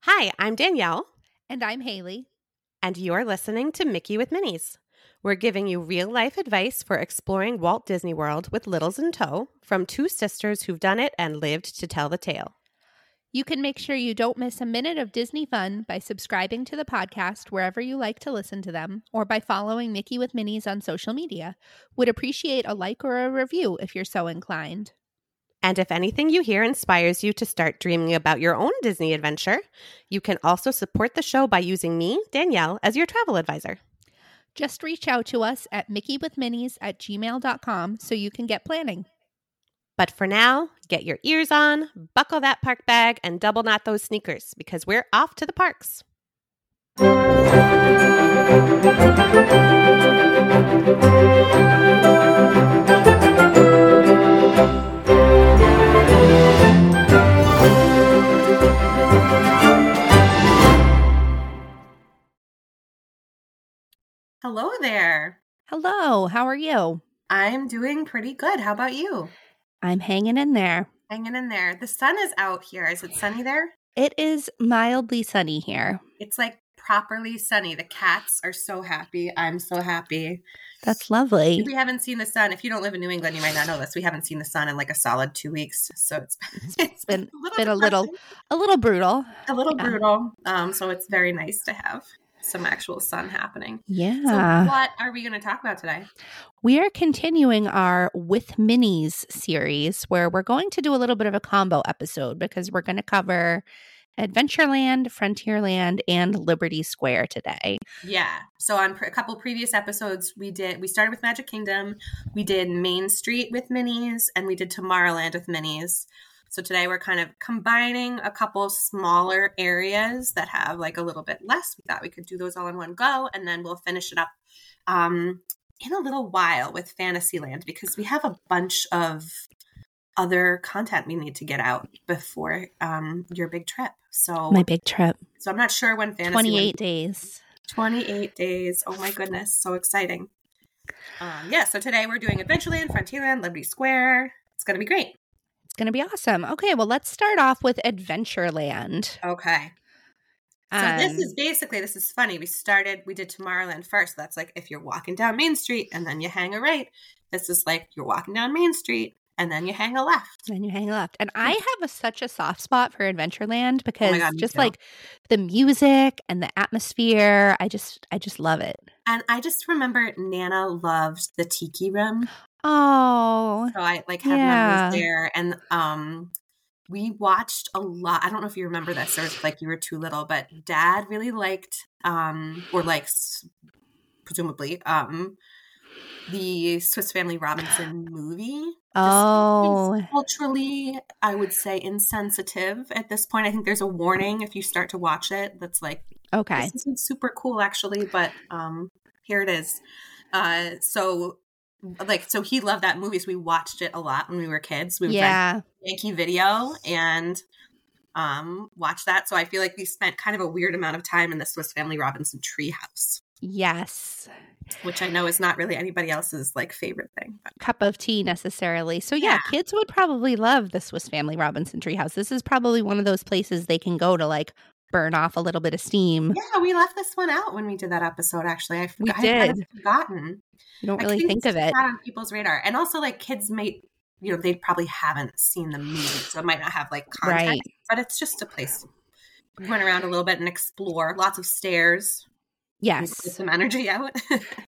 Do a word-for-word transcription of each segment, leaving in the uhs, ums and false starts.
Hi, I'm Danielle, And I'm Haley. and you're listening to Mickey with Minis. We're giving you real-life advice for exploring Walt Disney World with littles in tow from two sisters who've done it and lived to tell the tale. You can make sure you don't miss a minute of Disney fun by subscribing to the podcast wherever you like to listen to them, or by following Mickey with Minis on social media. Would appreciate a like or a review if you're so inclined. And if anything you hear inspires you to start dreaming about your own Disney adventure, you can also support the show by using me, Danielle, as your travel advisor. Just reach out to us at mickeywithminis at gmail dot com so you can get planning. But for now, get your ears on, buckle that park bag, and double knot those sneakers because we're off to the parks. Hello there. Hello, how are you? I'm doing pretty good. How about you? I'm hanging in there. Hanging in there. The sun is out here. Is it sunny there? It is mildly sunny here. It's like properly sunny. The cats are so happy. I'm so happy. That's lovely. We haven't seen the sun. If you don't live in New England, you might not know this. We haven't seen the sun in like a solid two weeks. So it's, It's been, a little been a little a little brutal. a little Yeah. brutal. Um, so it's very nice to have some actual sun happening. Yeah. So what are we going to talk about today? We are continuing our With Minis series where we're going to do a little bit of a combo episode because we're going to cover Adventureland, Frontierland, and Liberty Square today. Yeah. So on pre- a couple previous episodes, we did, we started with Magic Kingdom, we did Main Street with Minis, and we did Tomorrowland with Minis. So today we're kind of combining a couple smaller areas that have like a little bit less. We thought we could do those all in one go, and then we'll finish it up um, in a little while with Fantasyland because we have a bunch of other content we need to get out before um, your big trip. So My big trip. so I'm not sure when Fantasyland. twenty-eight days. twenty-eight days. Oh my goodness. So exciting. Um, yeah. So today we're doing Adventureland, Frontierland, Liberty Square. It's going to be great. It's going to be awesome. Okay, well, let's start off with Adventureland. Okay. So Um, this is basically, this is funny. We started, we did Tomorrowland first. That's like if you're walking down Main Street and then you hang a right. This is like you're walking down Main Street and then you hang a left. Then you hang left. And I have a, such a soft spot for Adventureland because Oh my God, me just too. like the music and the atmosphere, I just I just love it. And I just remember Nana loved the Tiki Room. Oh, So I like have Yeah. memories there. And um, we watched a lot. I don't know if you remember this or like you were too little, but Dad really liked um, or likes presumably um, the Swiss Family Robinson movie. oh, It's culturally, I would say, insensitive at this point. I think there's a warning if you start to watch it that's like, okay. this isn't super cool actually, but um, here it is. Uh, so like, so he loved that movie. So we watched it a lot when we were kids. We would rent Yeah, Yankee Video and um, watch that. So I feel like we spent kind of a weird amount of time in the Swiss Family Robinson treehouse, yes. which I know is not really anybody else's like favorite thing. But Cup of tea necessarily. So yeah, Yeah. kids would probably love the Swiss Family Robinson treehouse. This is probably one of those places they can go to like burn off a little bit of steam. yeah, we left this one out when we did that episode. Actually, I, We I had kind of did. forgotten. You don't I really think of it's it. not on people's radar, and also like kids may, you know, they probably haven't seen the movie, so it might not have like context. Right. But it's just a place to run around a little bit and explore. Lots of stairs. Yes. Get some energy out.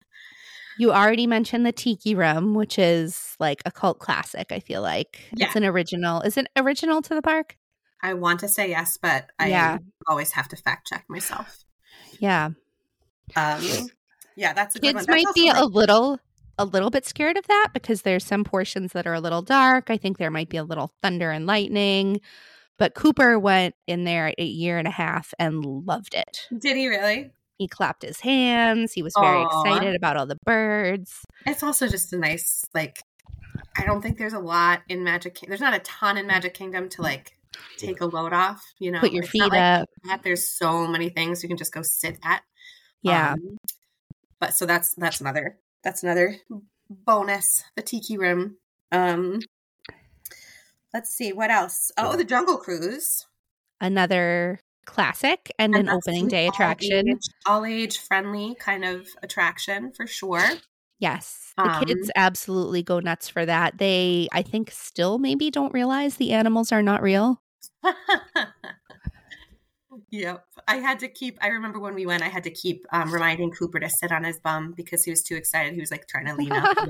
You already mentioned the Tiki Room, which is like a cult classic, I feel like. Yeah. It's an original. Is it original to the park? I want to say yes, but I Yeah. always have to fact check myself. Yeah. Um, yeah, that's a good one. Kids That's might also, be like- a little a little bit scared of that because there's some portions that are a little dark. I think there might be a little thunder and lightning. But Cooper went in there a year and a half and loved it. Did he really? He clapped his hands. He was very Aw. excited about all the birds. It's also just a nice, like, I don't think there's a lot in Magic Kingdom. There's not a ton in Magic Kingdom to, like, take a load off, you know? Put your It's feet not like up. that. There's so many things you can just go sit at. Yeah. Um, but so that's that's another that's another bonus, the Tiki Room. Um, let's see, what else? Oh, the Jungle Cruise. Another classic and, And an opening day attraction. Age, all age friendly kind of attraction for sure. Yes. The Um, kids absolutely go nuts for that. They, I think, still maybe don't realize the animals are not real. Yep. I had to keep, I remember when we went, I had to keep um, reminding Cooper to sit on his bum because he was too excited. He was like trying to lean out the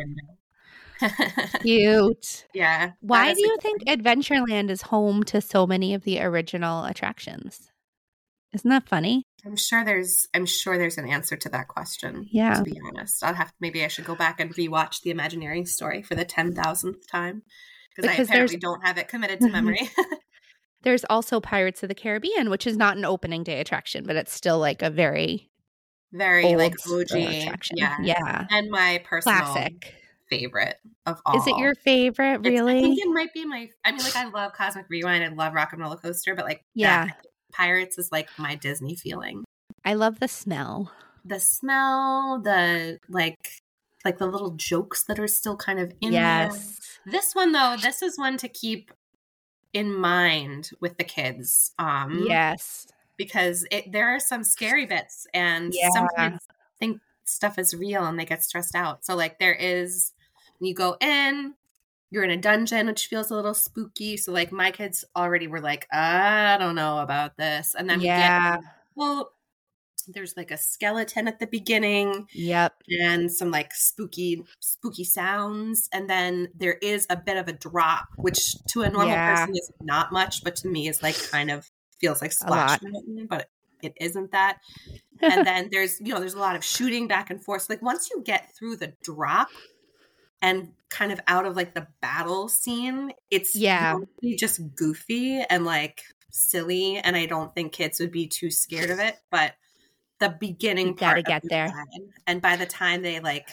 window. Cute. Yeah. Why do you think Adventureland is home to so many of the original attractions? Isn't that funny? I'm sure there's I'm sure there's an answer to that question. Yeah. To be honest, I'll have maybe I should go back and rewatch the Imagineering story for the ten thousandth time because I apparently don't have it committed to memory. There's also Pirates of the Caribbean, which is not an opening day attraction, but it's still like a very, very like O G attraction. Yeah, yeah, and my personal classic favorite of all. Is it your favorite? Really? It's, I think it might be my. I mean, like I love Cosmic Rewind. I love Rock and Roller Coaster, but like yeah. that, Pirates is like my Disney feeling. I love the smell. The smell, the like like the little jokes that are still kind of in yes. there. This one though, this is one to keep in mind with the kids. Um yes. Because it there are some scary bits and yeah. some kids think stuff is real and they get stressed out. So like there is when you go in, you're in a dungeon, which feels a little spooky. So, like, my kids already were like, I don't know about this. And then yeah. we get, well, there's like a skeleton at the beginning. Yep. And some like spooky, spooky sounds. And then there is a bit of a drop, which to a normal yeah. person is not much, but to me is like kind of feels like splash, but it isn't that. And then there's, you know, there's a lot of shooting back and forth. So, like, once you get through the drop, and kind of out of like the battle scene, it's yeah just goofy and like silly, and I don't think kids would be too scared of it. But the beginning you gotta part get the there, time, and by the time they like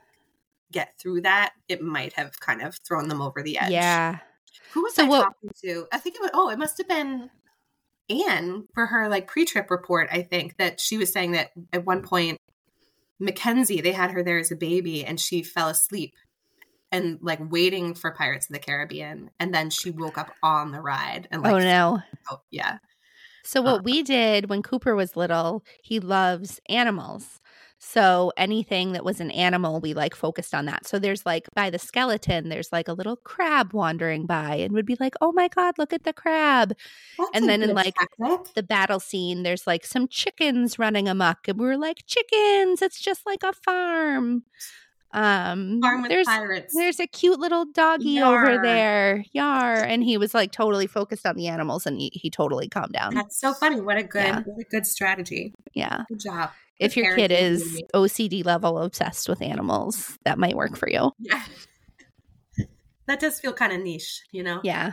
get through that, it might have kind of thrown them over the edge. Yeah. Who was so I what, talking to? I think it was. Oh, it must have been Anne for her like pre-trip report. I think that she was saying that at one point, Mackenzie, they had her there as a baby, and she fell asleep. And like waiting for Pirates of the Caribbean, and then she woke up on the ride. And like, oh no, oh, yeah. So what um, we did when Cooper was little, he loves animals. So anything that was an animal, we like focused on that. So there's like by the skeleton, there's like a little crab wandering by, and would be like, oh my God, look at the crab. And then in like tactic. the battle scene, there's like some chickens running amok, and we were like, chickens, it's just like a farm. Um, Farm with there's pirates. there's a cute little doggy Yar. over there, Yar, and he was like totally focused on the animals, and he, he totally calmed down. That's so funny. What a good, yeah. what a good strategy. Yeah, good job. Good if your kid is O C D level obsessed with animals, that might work for you. Yeah, that does feel kind of niche, you know. Yeah.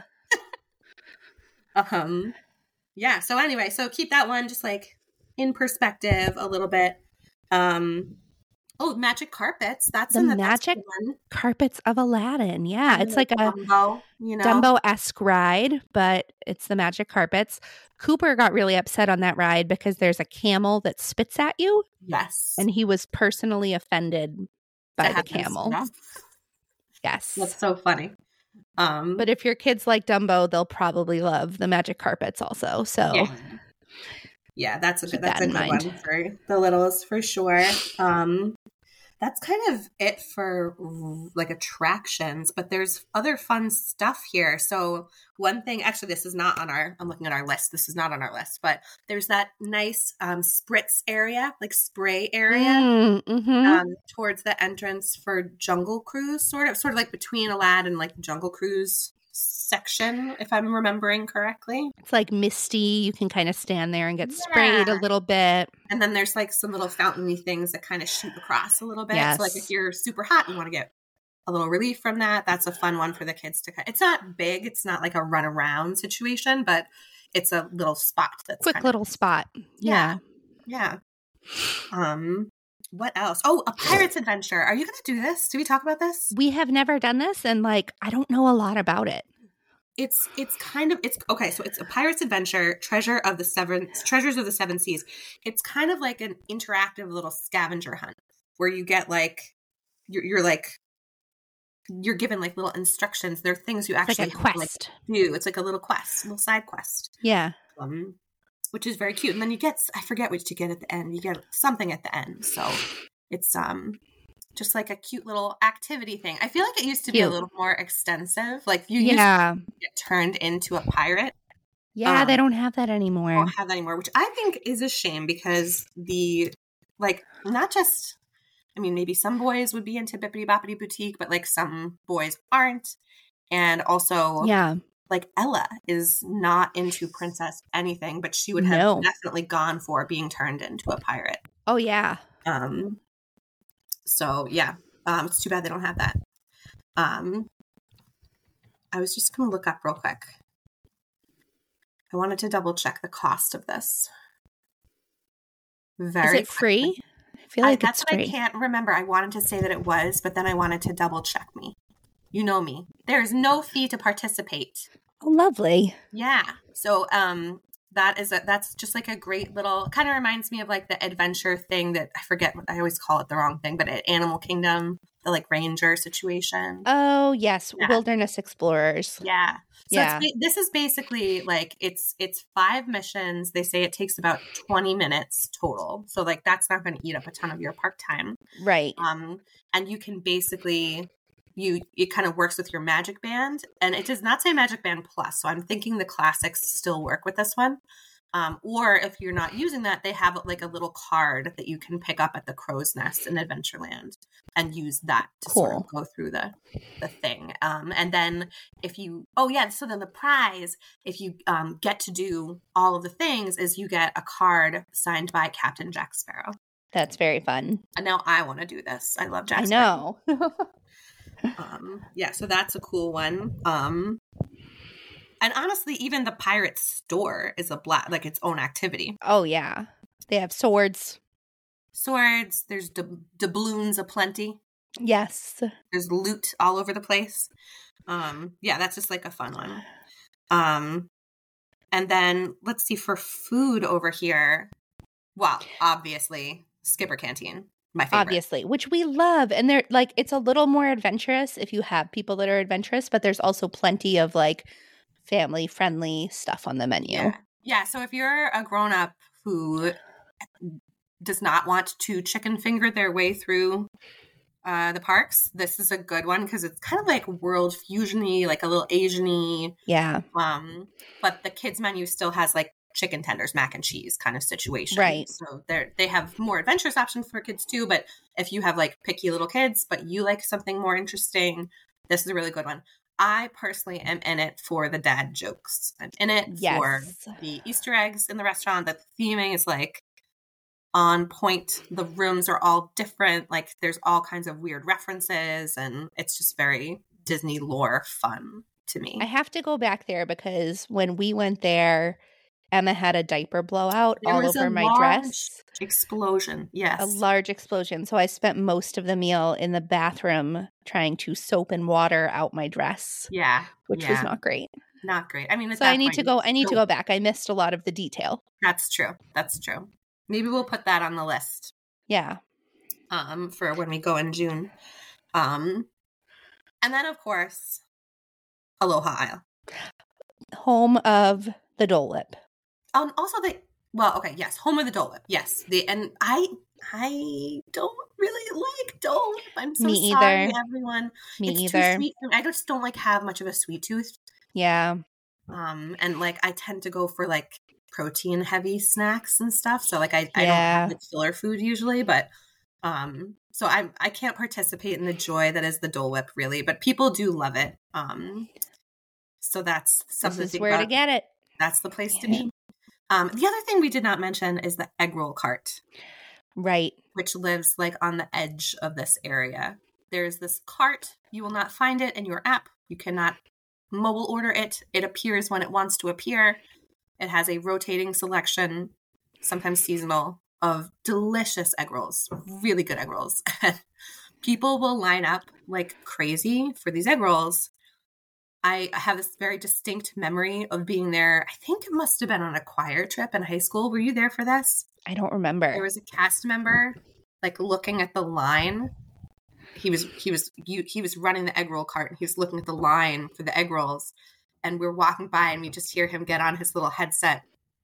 um. Yeah. So anyway, so keep that one just like in perspective a little bit. Um. Oh, magic carpets. That's the in the magic one. Carpets of Aladdin. Yeah. It's like a Dumbo, you know? Dumbo-esque ride, but it's the magic carpets. Cooper got really upset on that ride because there's a camel that spits at you. Yes. And he was personally offended by the camel. Yes. That's so funny. Um, but if your kids like Dumbo, they'll probably love the magic carpets also. So yeah. Yeah, that's a good, that's that a good mind. one for the littles for sure. Um, that's kind of it for like attractions, but there's other fun stuff here. So one thing, actually, this is not on our, I'm looking at our list. This is not on our list, but there's that nice um, spritz area, like spray area mm, mm-hmm. um, towards the entrance for Jungle Cruise, sort of, sort of like between Aladdin and like Jungle Cruise section, if I'm remembering correctly. It's like misty. You can kind of stand there and get yeah. sprayed a little bit. And then there's like some little fountainy things that kind of shoot across a little bit. Yes. So like if you're super hot, you want to get a little relief from that. That's a fun one for the kids to cut. It's not big. It's not like a run around situation, but it's a little spot. That's quick little of, spot. Yeah. Yeah. Um, what else? Oh, a pirate's adventure. Are you going to do this? Do we talk about this? We have never done this, and like I don't know a lot about it. It's it's kind of it's okay. So it's a pirate's adventure, treasure of the seven treasures of the seven seas. It's kind of like an interactive little scavenger hunt where you get like you're, you're like you're given like little instructions. There are things you actually it's like a quest. Have to, like, do. It's like a little quest, a little side quest. Yeah. Um, which is very cute. And then you get, I forget what you get at the end. You get something at the end. So it's um just like a cute little activity thing. I feel like it used to be Cute. a little more extensive. Like you Yeah. used to get turned into a pirate. Yeah, Um, they don't have that anymore. Don't have that anymore, which I think is a shame because the, like, not just, I mean, maybe some boys would be into Bippity Boppity Boutique, but like some boys aren't. And also, Yeah. like Ella is not into princess anything, but she would have No. definitely gone for being turned into a pirate. Oh, yeah. Um. So yeah, um, it's too bad they don't have that. Um, I was just gonna look up real quick. I wanted to double check the cost of this. Very Is it free? quickly. I feel like I, that's it's what free. I can't remember. I wanted to say that it was, but then I wanted to double check me. You know me. There is no fee to participate. Oh, lovely. Yeah. So um, that is a, that's just like a great little, kind of reminds me of like the adventure thing that I forget. I always call it the wrong thing, but at Animal Kingdom, the like ranger situation. Oh, yes. Yeah. Wilderness Explorers. Yeah. So Yeah. it's, this is basically like it's it's five missions. They say it takes about twenty minutes total. So like that's not going to eat up a ton of your park time. Right. Um, and you can basically you it kind of works with your Magic Band, and it does not say Magic Band Plus. So I'm thinking the classics still work with this one. Um, or if you're not using that, they have like a little card that you can pick up at the Crow's Nest in Adventureland and use that to Cool. sort of go through the the thing. Um, and then if you, oh yeah, so then the prize, if you um, get to do all of the things, is you get a card signed by Captain Jack Sparrow. That's very fun. And now I want to do this. I love Jack I Sparrow. know. Um, yeah, so that's a cool one. Um, and honestly, even the pirate store is a black, like its own activity. Oh, yeah. They have swords. Swords, there's dub- doubloons aplenty. Yes. There's loot all over the place. Um, yeah, that's just like a fun one. Um, and then let's see, for food over here. Well, obviously, Skipper Canteen, my favorite. Obviously, which we love. And they're like, it's a little more adventurous if you have people that are adventurous, but there's also plenty of like family friendly stuff on the menu. Yeah. Yeah. So if you're a grown up who does not want to chicken finger their way through uh, the parks, this is a good one because it's kind of like world fusion-y, like a little Asian-y. Yeah. Um, but the kids menu still has like chicken tenders, mac and cheese kind of situation. Right. So they're they have more adventurous options for kids too. But if you have like picky little kids, but you like something more interesting, this is a really good one. I personally am in it for the dad jokes. I'm in it Yes. for the Easter eggs in the restaurant. The theming is like on point. The rooms are all different. Like there's all kinds of weird references, and it's just very Disney lore fun to me. I have to go back there because when we went there, Emma had a diaper blowout There all was over a my large dress. Explosion. Yes. A large explosion. So I spent most of the meal in the bathroom trying to soap and water out my dress, Yeah. which yeah. was not great. Not great. I mean, at So that I need point, to go I need to still- go back. I missed a lot of the detail. That's true. That's true. Maybe we'll put that on the list Yeah. um, for when we go in June. Um, and then, of course, Aloha Isle. Home of the Dole Whip. Um, also, the well, okay, yes, home of the Dole Whip. Yes, the and I I don't really like Dole Whip. I'm so Me sorry, either. everyone. Me it's either. too sweet. for me. I just don't like have much of a sweet tooth. Yeah. Um, and like I tend to go for like protein heavy snacks and stuff. So like I, I don't Yeah. have like filler food usually, but um, so I I can't participate in the joy that is the Dole Whip really, but people do love it. Um, so that's something This to is think where about. to get it. That's the place to Yeah. be. Um, the other thing we did not mention is the egg roll cart, Right. which lives like on the edge of this area. There's this cart. You will not find it in your app. You cannot mobile order it. It appears when it wants to appear. It has a rotating selection, sometimes seasonal, of delicious egg rolls, really good egg rolls. People will line up like crazy for these egg rolls. I have this very distinct memory of being there. I think it must have been on a choir trip in high school. Were you there for this? I don't remember. There was a cast member like looking at the line. He was he was you, he was running the egg roll cart and he was looking at the line for the egg rolls, and we we're walking by and we just hear him get on his little headset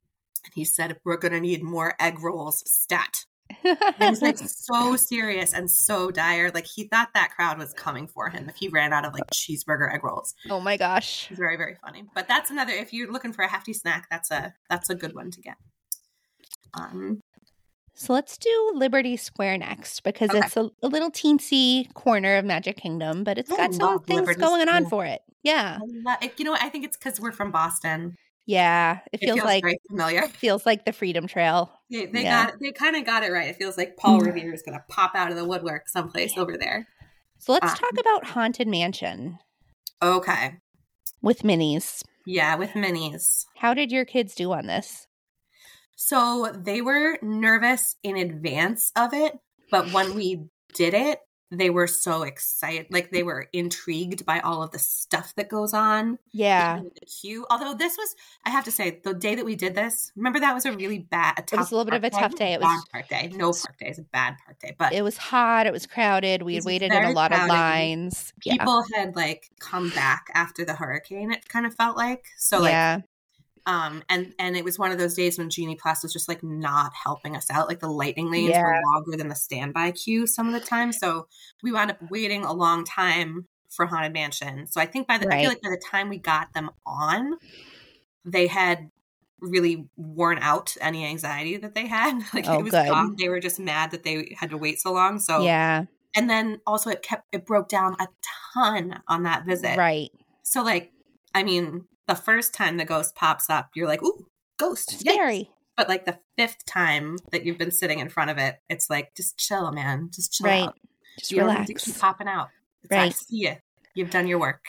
And he said, we're going to need more egg rolls, stat. And he's like so serious and so dire. Like he thought that crowd was coming for him if he ran out of like cheeseburger egg rolls. Oh my gosh. It's very, very funny. But that's another, if you're looking for a hefty snack, that's a that's a good one to get. Um, so let's do Liberty Square next because okay. it's a, a little teensy corner of Magic Kingdom, but it's I got some things Liberty going Square. on for it. Yeah. I love, it, you know what? I think it's because we're from Boston. Yeah. It feels, it feels like very familiar. Feels like the Freedom Trail. They, they yeah. got they kind of got it right. It feels like Paul Revere is going to pop out of the woodwork someplace over there. So let's um, talk about Haunted Mansion. Okay. With Minnie's. Yeah, with Minnie's. How did your kids do on this? So they were nervous in advance of it, but when we did it, they were so excited. Like they were intrigued by all of the stuff that goes on. Yeah. The queue. Although this was, I have to say, the day that we did this, remember that was a really bad, a tough It was a little bit of a tough day. It was bad park day. No park day. It's a bad park day. But it was hot. It was crowded. We had waited in a lot crowded. of lines. People yeah. had like come back after the hurricane, it kind of felt like. So like, yeah. Um, and, and it was one of those days when Genie Plus was just like not helping us out. Like the lightning lanes yeah. were longer than the standby queue some of the time. So we wound up waiting a long time for Haunted Mansion. So I think by the, right. I feel like by the time we got them on, they had really worn out any anxiety that they had. Like oh, it was good. gone. They were just mad that they had to wait so long. So yeah. And then also it kept, it broke down a ton on that visit. Right. So like, I mean, the first time the ghost pops up, you're like, ooh, ghost. Scary. Yes. But like the fifth time that you've been sitting in front of it, it's like, just chill, man. Just chill right. out. Just you relax. Don't need to keep popping out. It's right. I see you. You've done your work.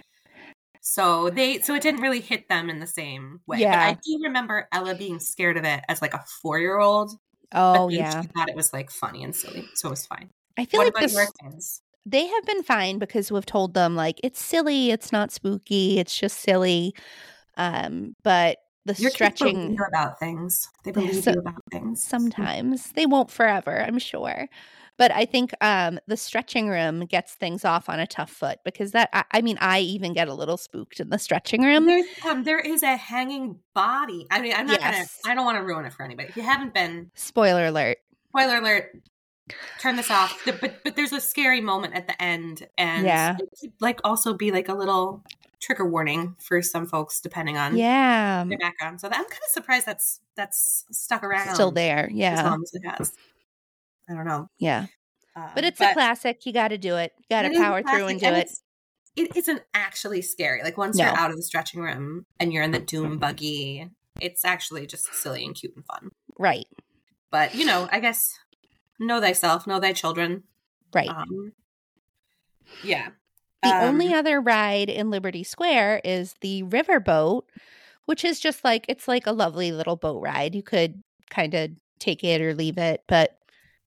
So they, so it didn't really hit them in the same way. Yeah. But I do remember Ella being scared of it as like a four-year-old. Oh, but yeah. She thought it was like funny and silly. So it was fine. I feel what like about this, your kids? They have been fine because we've told them like, it's silly. It's not spooky. It's just silly. Um, but the Your stretching kids believe about things. They believe so, you about things. Sometimes they won't forever, I'm sure. But I think um, the stretching room gets things off on a tough foot because that, I, I mean, I even get a little spooked in the stretching room. There's, um, there is a hanging body. I mean, I'm not yes. going to, I don't want to ruin it for anybody. If you haven't been. Spoiler alert. Spoiler alert. Turn this off. But, but there's a scary moment at the end. And yeah. it could like also be like a little trigger warning for some folks, depending on yeah. their background. So that, I'm kind of surprised that's, that's stuck around. Still there. Yeah. As long as it has. I don't know. Yeah. Um, but it's but a classic. You got to do it. You got to power through and do and it. It isn't actually scary. Like once no. you're out of the stretching room and you're in the doom buggy, it's actually just silly and cute and fun. Right. But, you know, I guess know thyself, know thy children. Right. Um, yeah. The um, only other ride in Liberty Square is the riverboat, which is just like, it's like a lovely little boat ride. You could kind of take it or leave it, but.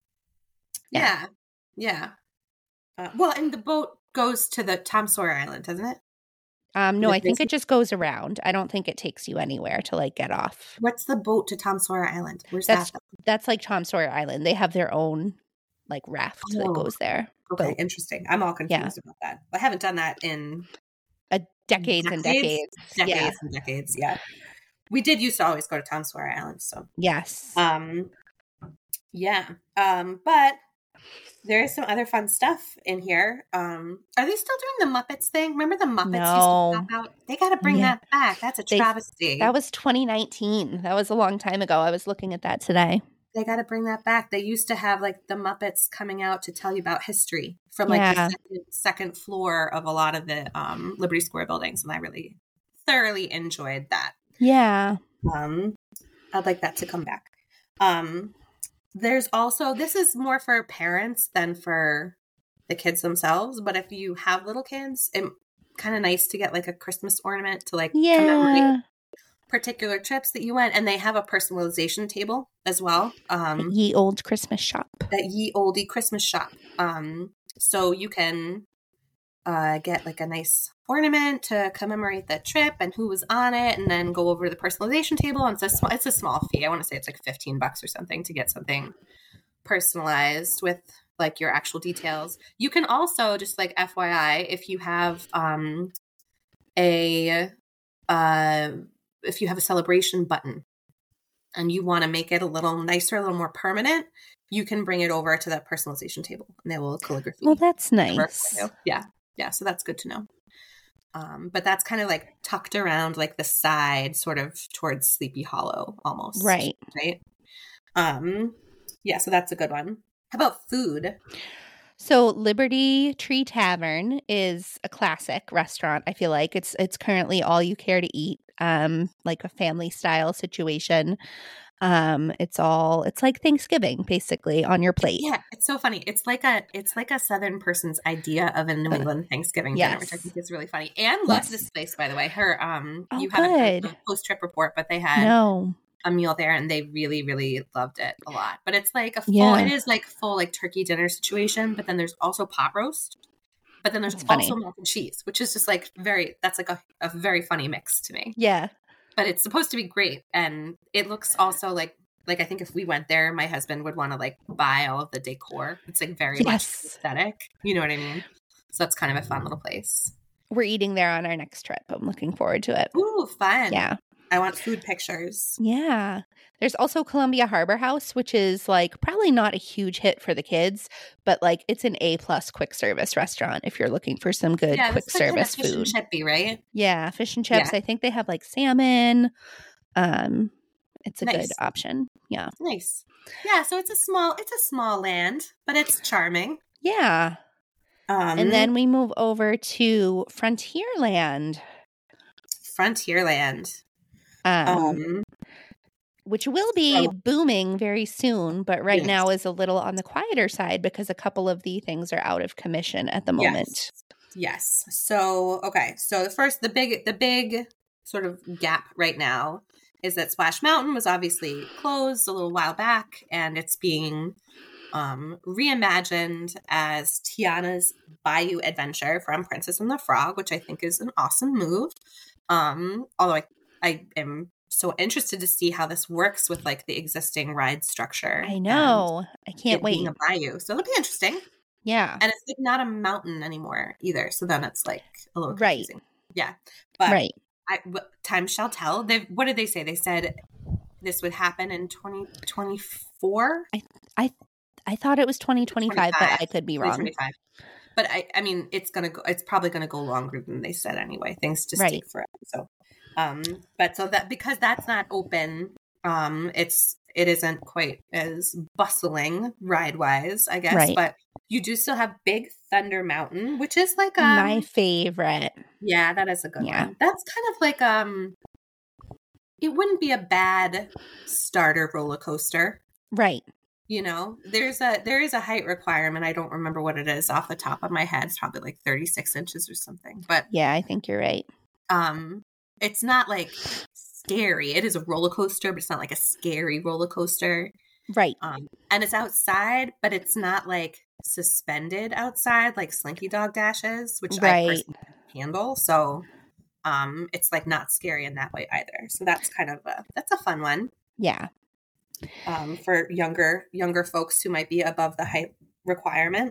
Yeah. Yeah. yeah. Uh, well, and the boat goes to the Tom Sawyer Island, doesn't it? Um, no, I think it just goes around. I don't think it takes you anywhere to like get off. What's the boat to Tom Sawyer Island? Where's that's, that? That's like Tom Sawyer Island. They have their own like raft oh, that goes there. Okay, boat. Interesting. I'm all confused yeah. about that. I haven't done that in a decades, decades and decades. Decades yeah. and decades, yeah. We did used to always go to Tom Sawyer Island, so. Yes. Um, yeah. Um, but there is some other fun stuff in here. Um, are they still doing the Muppets thing? Remember the Muppets no. used to pop out? They got to bring yeah. that back. That's a travesty. They, that was twenty nineteen. That was a long time ago. I was looking at that today. They got to bring that back. They used to have like the Muppets coming out to tell you about history from like yeah. the second, second floor of a lot of the um, Liberty Square buildings. And I really thoroughly enjoyed that. Yeah. Um, I'd like that to come back. Um, There's also, this is more for parents than for the kids themselves. But if you have little kids, it's kind of nice to get like a Christmas ornament to like yeah. commemorate particular trips that you went. And they have a personalization table as well. Um, Ye Old Christmas Shop. That Ye Oldie Christmas Shop. Um, so you can uh, get like a nice ornament to commemorate the trip and who was on it, and then go over to the personalization table. And it's a, it's a small fee. I want to say it's like fifteen bucks or something to get something personalized with like your actual details. You can also, just like F Y I, if you have um, a uh, if you have a celebration button and you want to make it a little nicer, a little more permanent, you can bring it over to that personalization table and they will calligraphy. Well, that's the work nice. for you. Yeah. Yeah. So that's good to know. Um, but that's kind of like tucked around like the side, sort of towards Sleepy Hollow almost. Right. Right. Um, yeah. So that's a good one. How about food? So Liberty Tree Tavern is a classic restaurant. I feel like it's it's currently all you care to eat, um, like a family style situation. Um, it's all it's like Thanksgiving basically on your plate. Yeah, it's so funny. It's like a it's like a Southern person's idea of a New England Thanksgiving yes. dinner, which I think is really funny. Anne loves yes. this place, by the way. Her um, oh, you haven't heard good. the post trip report, but they had no. a meal there and they really really loved it a lot. But it's like a full Yeah. it is like full like turkey dinner situation, but then there's also pot roast, but then there's That's also funny. mac and cheese, which is just like very that's like a, a very funny mix to me. Yeah. But it's supposed to be great, and it looks also like like I think if we went there, my husband would want to like buy all of the decor. It's like very yes. much aesthetic, you know what I mean? So that's kind of a fun little place. We're eating there on our next trip. I'm looking forward to it. Ooh, fun! Yeah. I want food pictures. Yeah. There's also Columbia Harbor House, which is like probably not a huge hit for the kids, but like it's an A plus quick service restaurant if you're looking for some good yeah, quick that's like service kind of food. fish and chippy, right? Yeah, fish and chips. Yeah. I think they have like salmon. Um, it's a Nice. good option. Yeah. Nice. Yeah, so it's a small it's a small land, but it's charming. Yeah. Um, And then we move over to Frontierland, Frontierland, um, um, which will be so- booming very soon, but right Yes. now is a little on the quieter side because a couple of the things are out of commission at the moment. Yes. Yes. So okay. So the first, the big, the big sort of gap right now is that Splash Mountain was obviously closed a little while back, and it's being um, reimagined as Tiana's Bayou Adventure from Princess and the Frog, which I think is an awesome move. Um, although I, I am so interested to see how this works with like the existing ride structure. I know. I can't it wait. being a bayou, so it'll be interesting. Yeah. And it's like not a mountain anymore either, so then it's like a little Right. confusing. Yeah, but Right. I, w- time shall tell. They what did they say? They said this would happen in twenty twenty-four. I thought it was twenty twenty-five, but I could be wrong. twenty twenty-five. But I, I mean, it's gonna go. It's probably gonna go longer than they said anyway. Things just Right. take forever. So, um, but so that because that's not open, um, it's it isn't quite as bustling ride wise, I guess. Right. But you do still have Big Thunder Mountain, which is like um, My favorite. yeah, that is a good Yeah. one. That's kind of like um, it wouldn't be a bad starter roller coaster. Right. You know, there's a there is a height requirement. I don't remember what it is off the top of my head. It's probably like thirty-six inches or something. But Yeah, I think you're right. um, it's not like scary. It is a roller coaster, but it's not like a scary roller coaster. Right. Um, and it's outside, but it's not like suspended outside like Slinky Dog Dash is, which I Right. personally can't handle. So, um, it's like not scary in that way either. So that's kind of a that's a fun one. Yeah. Um, for younger younger folks who might be above the height requirement.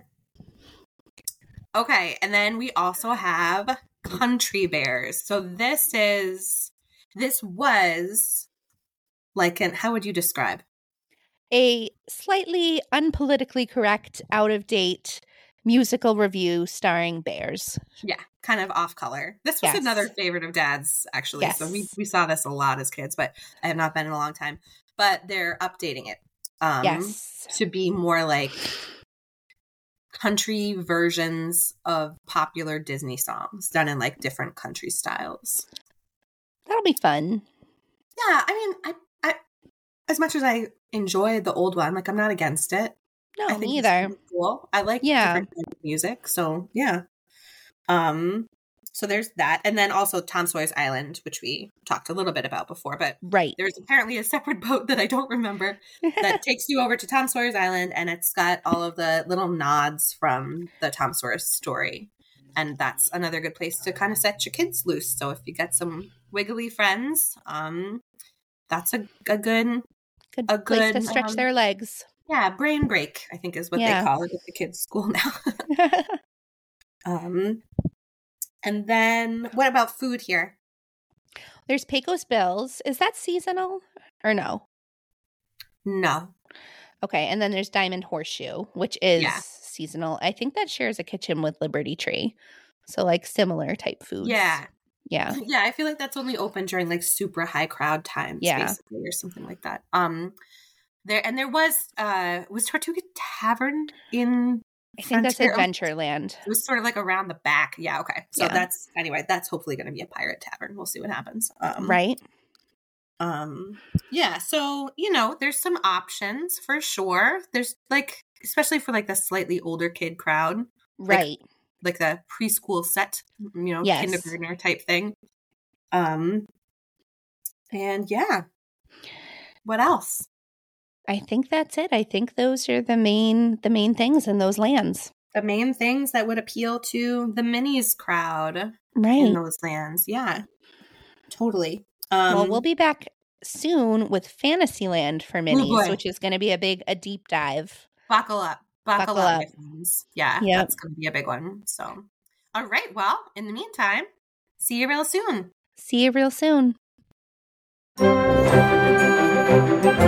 Okay, and then we also have Country Bears. So this is this was like an how would you describe? A slightly unpolitically correct, out of date musical review starring bears. Yeah, kind of off color. This was Yes. another favorite of Dad's actually. So we Yes. we saw this a lot as kids, but I have not been in a long time. But they're updating it. Um Yes. to be more like country versions of popular Disney songs done in like different country styles. That'll be fun. Yeah, I mean, I, I as much as I enjoy the old one, like I'm not against it. No, I think me it's either. really cool. I like Yeah. different kinds of music, so yeah. Um, so there's that, and then also Tom Sawyer's Island, which we talked a little bit about before, but Right. there's apparently a separate boat that I don't remember that takes you over to Tom Sawyer's Island, and it's got all of the little nods from the Tom Sawyer story. And that's another good place to kind of set your kids loose. So if you get some wiggly friends, um, that's a, a good, Good a place to good, stretch um, their legs. yeah, brain break, I think is what Yeah. they call it at the kids' school now. um, and then what about food here? There's Pecos Bills. Is that seasonal or no? No. Okay, and then there's Diamond Horseshoe, which is Yeah. seasonal. I think that shares a kitchen with Liberty Tree. So like similar type foods. Yeah. Yeah. Yeah, I feel like that's only open during like super high crowd times, Yeah. basically, or something like that. Um there and there was uh was Tortuga Tavern in I think that's Frontier? Adventureland. It was sort of like around the back. Yeah, okay. So Yeah. that's anyway, that's hopefully gonna be a pirate tavern. We'll see what happens. Um Right. Um, yeah, so, you know, there's some options for sure. There's like, especially for like the slightly older kid crowd, Right. like, like the preschool set, you know, Yes. kindergartner type thing. Um, and yeah. What else? I think that's it. I think those are the main the main things in those lands. The main things that would appeal to the minis crowd Right. in those lands. Yeah. Totally. Um, well, we'll be back soon with Fantasyland for minis, boy. which is going to be a big a deep dive. buckle up. Buckle, Buckle up, up. my friends. Yeah, Yep. that's going to be a big one. So, all right. Well, in the meantime, see you real soon. See you real soon.